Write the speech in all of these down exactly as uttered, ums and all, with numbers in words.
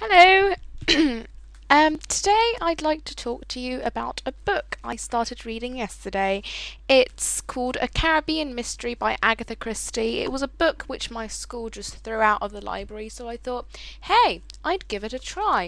Hello. um, today I'd like to talk to you about a book I started reading yesterday. It's called A Caribbean Mystery by Agatha Christie. It was a book which my school just threw out of the library, so I thought, hey, I'd give it a try.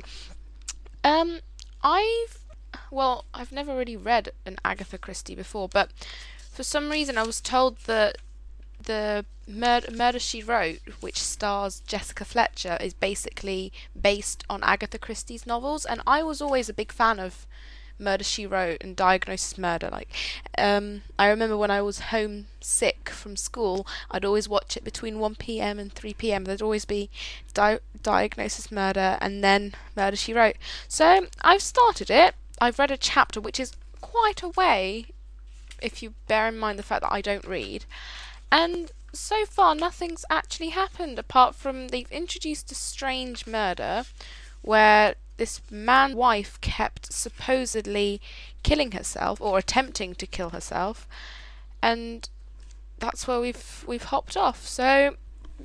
Um, I've well, I've never really read an Agatha Christie before, but for some reason I was told that the Murder, Murder She Wrote, which stars Jessica Fletcher, is basically based on Agatha Christie's novels, and I was always a big fan of Murder She Wrote and Diagnosis Murder. Like, um, I remember when I was homesick from school, I'd always watch it between one p m and three p m. There'd always be di- Diagnosis Murder and then Murder She Wrote. So I've started it. I've read a chapter, which is quite a way if you bear in mind the fact that I don't read. And so far, nothing's actually happened apart from they've introduced a strange murder where this man's wife kept supposedly killing herself or attempting to kill herself, and that's where we've we've hopped off. So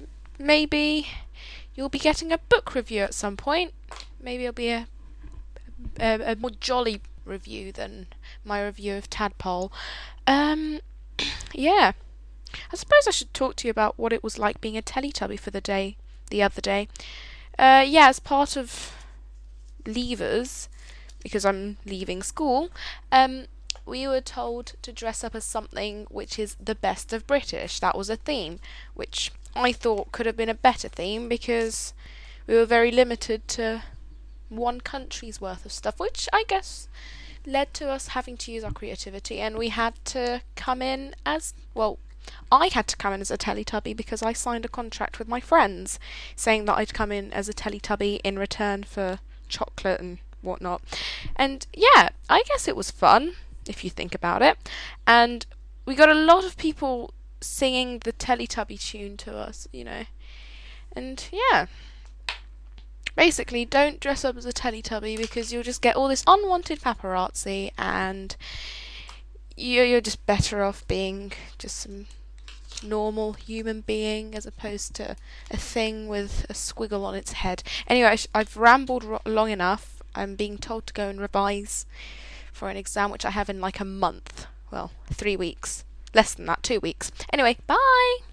maybe you'll be getting a book review at some point. Maybe it'll be a a, a more jolly review than my review of Tadpole. Um, yeah. I suppose I should talk to you about what it was like being a Teletubby for the day, the other day. Uh, yeah, as part of Leavers, because I'm leaving school, um, we were told to dress up as something which is the best of British. That was a theme, which I thought could have been a better theme because we were very limited to one country's worth of stuff, which I guess led to us having to use our creativity, and we had to come in as, well, I had to come in as a Teletubby because I signed a contract with my friends saying that I'd come in as a Teletubby in return for chocolate and whatnot. And yeah, I guess it was fun, if you think about it. And we got a lot of people singing the Teletubby tune to us, you know. And yeah, basically, don't dress up as a Teletubby because you'll just get all this unwanted paparazzi, and you're, you're just better off being just some normal human being as opposed to a thing with a squiggle on its head. Anyway, I sh- I've rambled ro- long enough. I'm being told to go and revise for an exam which I have in like a month. Well, three weeks. Less than that, two weeks. Anyway, bye!